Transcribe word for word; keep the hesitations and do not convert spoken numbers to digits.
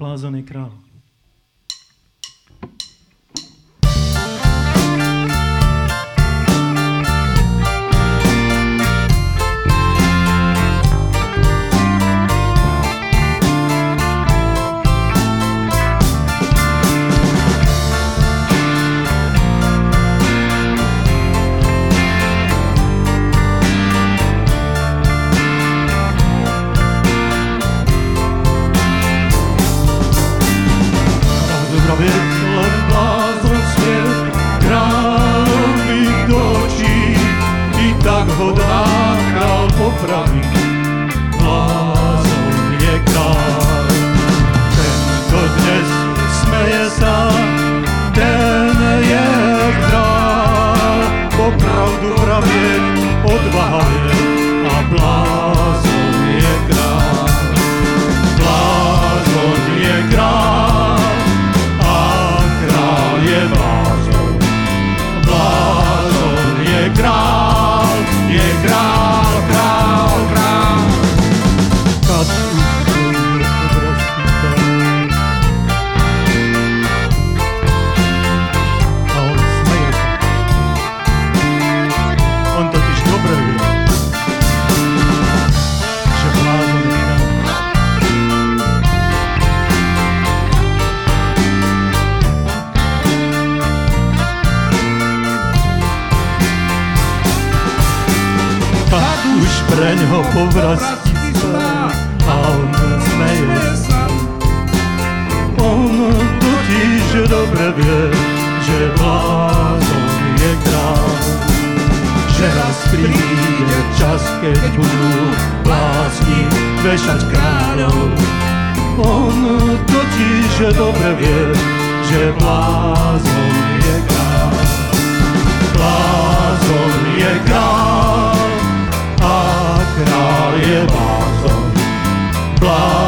Blázon je král. Preňho povrastí sa a on smeje sa. On totiž dobre vie, že blázon je král. Že raz príde čas, keď budú blázni vešať kráľov. On totiž dobre vie, že blázon je král. Blázon je král. Král je blázon, blázon.